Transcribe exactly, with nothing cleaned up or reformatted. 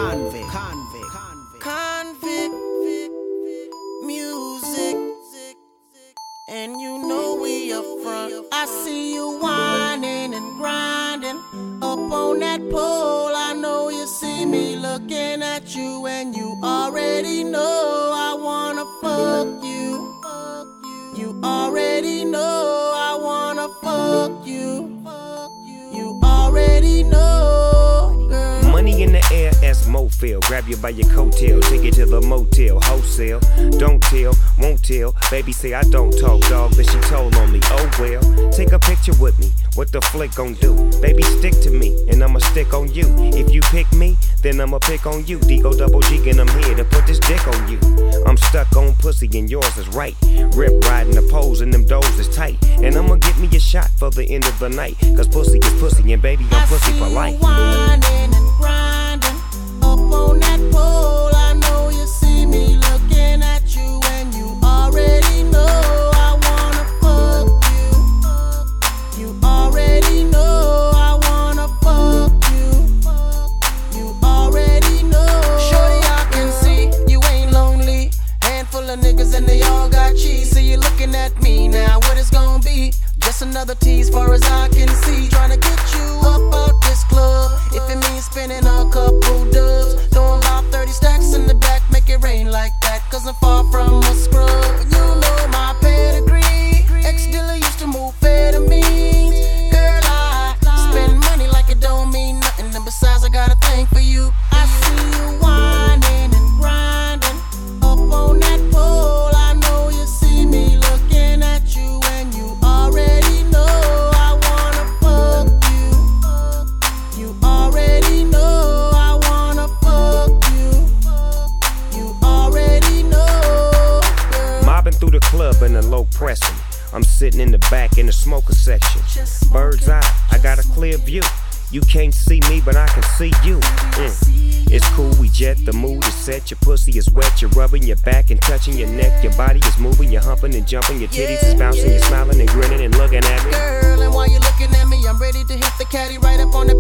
Convict, convict, convict, music, and you know we up front. I see you whining and grinding up on that pole. I know you see me looking at you, and you already know I wanna fuck you. You already know I wanna fuck you. You already know, girl. Money in the air as Mofil. Grab you by your coattail, take it to the motel, wholesale. Don't tell, won't tell. Baby say I don't talk, dog, but she told on me. Oh well, take a picture with me. What the flick gon' do? Baby, stick to me, and I'ma stick on you. If you pick me, then I'ma pick on you. D-O double G, and I'm here to put this dick on you. I'm stuck on pussy, and yours is right. Rip riding the poles, and them doors is tight. And I'ma get me a shot for the end of the night. Cause pussy is pussy, and baby, I'm pussy for life. I see you whining and grinding up on that pole. I know you see me looking at you, and you already know I wanna fuck you. You already know I wanna fuck you. You already know. Shorty, I can see you ain't lonely. Handful of niggas and they all got cheese. So you looking at me now, what it's gonna be? Just another tease far as I can see. Tryna get you up out this club. If it means spending a couple dubs, throwing about thirty stacks in the back, make it rain like that. Cause I'm far from a scrub. You know my pedigree. Ex-dealer used to move amphetamines. Girl, I spend money like it don't mean nothing. And besides, I got a thing for you. I see you whining and grinding up on that pole. I know you see me looking at you, and you already know I wanna fuck you. You already know I wanna fuck you. You already know, girl. Mobbing through the club in a low pressing. I'm sitting in the back in the smoker section. Bird's eye, I got a clear view. You can't see me, but I can see you. Mm. It's cool, we jet, the mood is set. Your pussy is wet, you're rubbing your back and touching your neck. Your body is moving, you're humping and jumping. Your titties is bouncing, you're smiling and grinning and looking at me. Girl, and while you're looking at me, I'm ready to hit the caddy right up on the